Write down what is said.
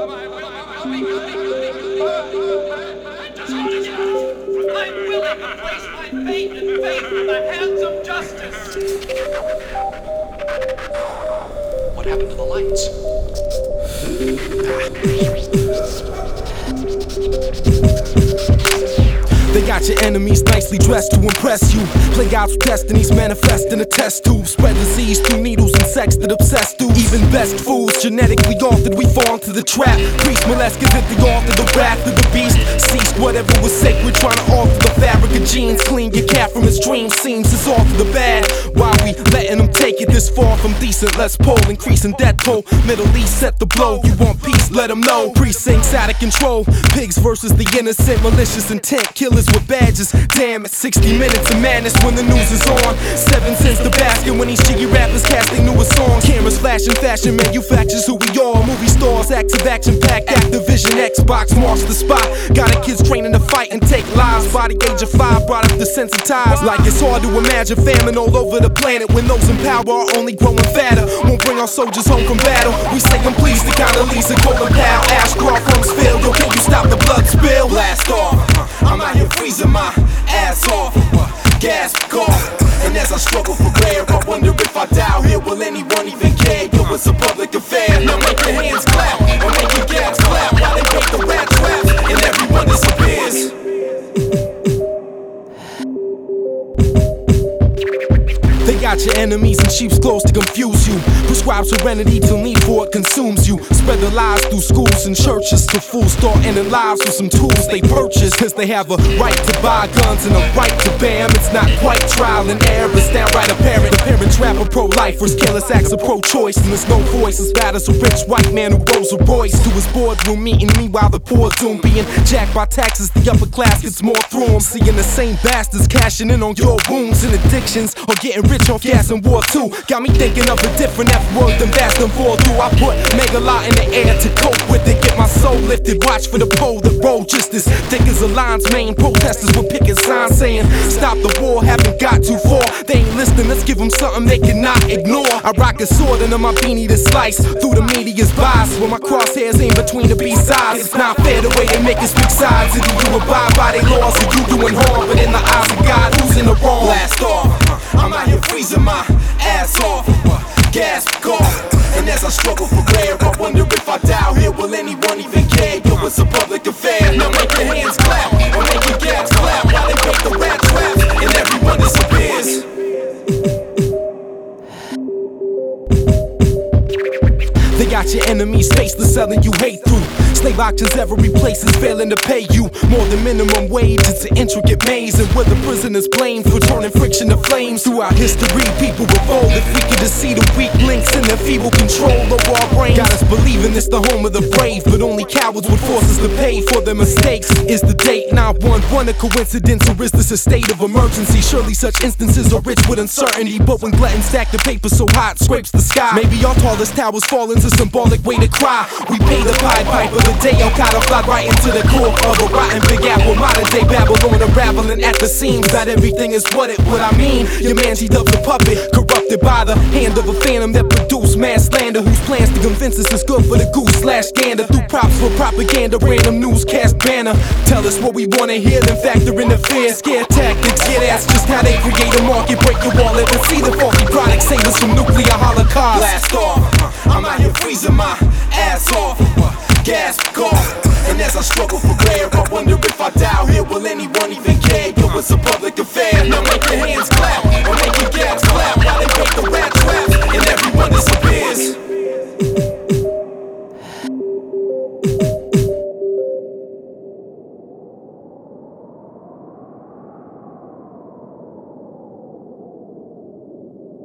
willing to place my faith and faith in the hands of justice. What happened to the lights? They got your enemies nicely dressed to impress you. Play God's destinies manifest in a test tube. Spread disease through needles and sex that obsess dudes. Even best fools genetically altered, we fall into the trap. Priest molest, give it the altar, the wrath of the beast. Ceased whatever was sacred, trying to alter the fabric of genes. Clean your cat from his dreams, seems it's all for the bad. Why we letting them take it this far from decent? Let's pull, increasing death toll. Middle East set the blow. You want peace, let them know. Precincts out of control. Pigs versus the innocent, malicious intent. Killers with badges. Damn, it's 60 minutes of madness when the news is on. 7 cents the basket when these jiggy rappers casting newest songs. Cameras flashing, fashion manufactures who we are. Movie stars, active action packed. Activision, Xbox marks the spot. Got a kids training to fight and take lives. Body age of 5 brought up desensitized. Like it's hard to imagine famine all over the planet when those in power are only growing fatter. Won't bring our soldiers home from battle. We say I'm pleased to count Elisa, Golden Pal, Ashcroft, Huntsville. Yo, can you stop the blood spill? Blast off. I'm out here freezing my ass off. Gasp, cough. And as I struggle for air, I wonder if I die out here, will anyone even care? Yo, it's a public affair. Now make your hands clap, or make your gaps clap, while they break the rat traps, and everyone disappears. They got your enemies in sheep's clothes to confuse you. Prescribe serenity till need for it consumes you. Spread the lies through schools and churches till fools start ending lives with some tools they purchase. Cause they have a right to buy guns and a right to bam. It's not quite trial and error, it's downright apparent. The parents rap are pro-lifers, careless acts of pro-choice. And there's no voice as bad as a rich white man who rolls a Royce to his boardroom meeting. Meanwhile the poor doom being jacked by taxes. The upper class gets more through them. Seeing the same bastards cashing in on your wounds and addictions, or getting rich off gas and war too. Got me thinking of a different F-word than fast and fall through. I put mega lot in the air to cope with it. Get my soul lifted, watch for the pole that roll just as thick as a line's mane. Protesters with picking signs saying stop the war, haven't got too far. They ain't listening, let's give them something they cannot ignore. I rock a sword under my beanie to slice through the media's bias. When my crosshairs aim between the B-sides, it's not fair the way they make us pick sides. Either you abide by their laws or you doing harm, but in the eyes of God, who's in the wrong? Blast off. I'm out here freezing my ass off. Gasp, cough. And as I struggle for air, I wonder if I die out here, will anyone even care? Yo, it's a public affair. Now make your hands clap, or make your gaps clap, while they break the rat traps, and everyone disappears. They got your enemies faceless, selling you hate through slave auctions. Every place is failing to pay you more than minimum wage. It's an intricate maze, and where the prisoners blamed for turning friction to flames. Throughout history, people revolt. If we could just see the weak links in their feeble control over our brains. Got us believing it's the home of the brave, but only cowards would force us to pay for their mistakes. Is the date 911 a coincidence, or is this a state of emergency? Surely such instances are rich with uncertainty, but when gluttons stack the paper so hot, scrapes the sky. Maybe our tallest towers fall into symbolic way to cry. We pay the Pied Piper the day Al-Qaeda fly right into the core of a rotten Big Apple. Modern day Babylon unraveling at the seams. Not everything is what I mean. Your man G-Dub's a puppet, corrupted by the hand of a phantom that produced mass slander, whose plans to convince us is good for the goose slash gander. Through props for propaganda, random newscast banner. Tell us what we wanna hear, then factor in the fear. Scare tactics, get asked just how they create a market. Break your wallet and see the faulty products. Save us from nuclear holocaust. Blast off. I'm out here freezing my ass off. Gasp, cough. And as I struggle for air, I wonder if I die out here, will anyone even care? Yo, it's a public